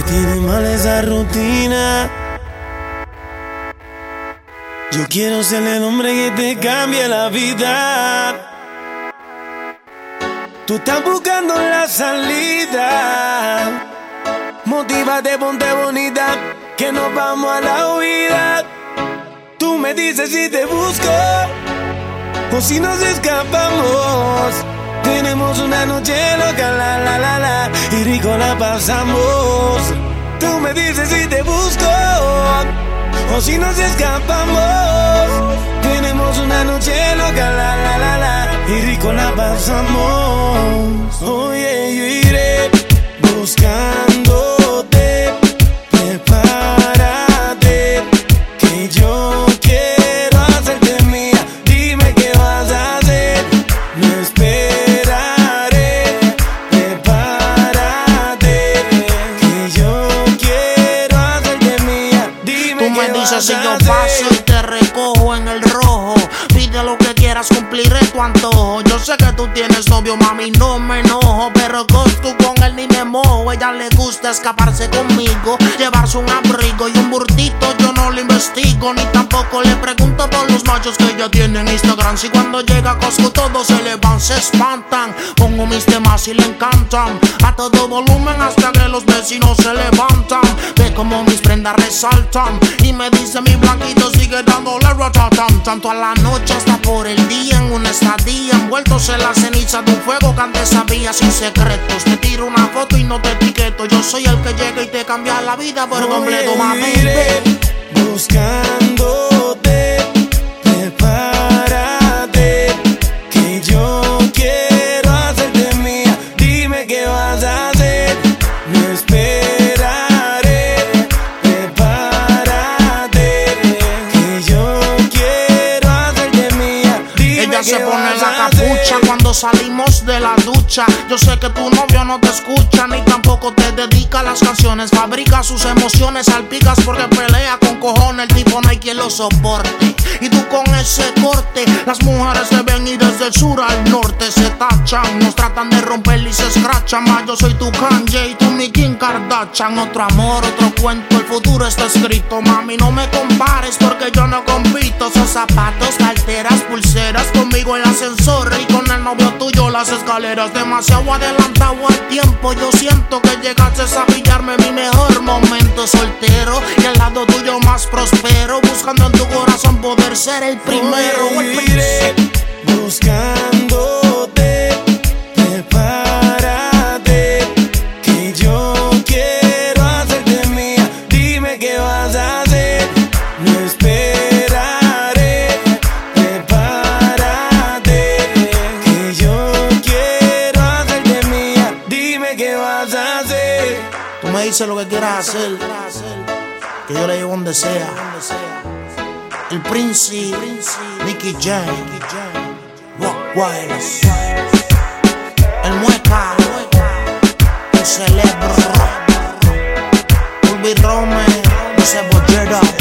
tiene mal esa rutina. Yo quiero ser el hombre que te cambie la vida. Tú estás buscando la salida. Motívate, ponte bonita, que nos vamos a la huida. Tú me dices si te busco o si nos escapamos. Tenemos una noche loca, la la la la, y rico la pasamos. Tú me dices si te busco o si nos escapamos. Tenemos una noche loca, la la la la, y rico la pasamos. Oye, yo iré buscándote. Prepárate, que yo quiero hacerte mía. Dime qué vas a hacer. No esperaré. Prepárate, que yo quiero hacerte mía. Dime tú me qué dices vas si a yo hacer. paso y te recojo en el rojo. Pide lo que quieras, cumpliré tu antojo. Yo sé que tú tienes novio, mami, no me enojo, pero tú con él ni me mojo. Ella le gusta escaparse conmigo, llevarse un abrigo y un burtito. Yo no lo investigo, ni tampoco le pregunto por los machos que ella tiene en Instagram. Si cuando llega a Costco todos se le van, se espantan. Pongo mis temas y le encantan a todo volumen hasta que los vecinos se levantan. Ve como mis prendas resaltan y me dice mi blanquito sigue dándole ratatam. Tanto a la noche hasta por el día, en una estadía, envueltos en la ceniza de un fuego que antes había sin secretos. Te tiro una foto y no te etiqueto. Yo soy el que llega y te cambia la vida por completo, mami. Buscándote, prepárate, que yo quiero hacerte mía. Dime qué vas a hacer. No esperaré. Prepárate, que yo quiero hacerte mía. Dime ella se qué pone vas la a capucha hacer. cuando salimos de la ducha. Yo sé que tu novio no te escucha ni tampoco te dedica las canciones. Fabrica sus emociones, salpicas porque pelea con cojones. El tipo no hay quien lo soporte. Y tú con ese corte, las mujeres se ven y desde el sur al norte se tachan. Nos tratan de romper y se escrachan. Más yo soy tu Kanye y tú mi Kim Kardashian. Otro amor, otro cuento, el futuro está escrito. Mami, no me compares porque yo no compito. Son zapatos, carteras, pulseras, conmigo el ascensor y con el novio tuyo las escaleras. Demasiado adelantado al tiempo, yo siento que llegaste a pillarme mi mejor momento soltero y al lado tuyo más prospero, buscando en tu corazón poder ser el primero. Oye, iré buscándote, prepárate, que yo quiero hacerte mía. Dime qué vas a hacer. No esperaré. Prepárate, que yo quiero hacerte mía. Dime qué vas a hacer. Tú me dices lo que quieras hacer, que yo le llevo donde sea. El Príncipe, Nicky Jam, Rock Wireless, el Mueca, el Celebro, Ulvi Rome, José Bollera.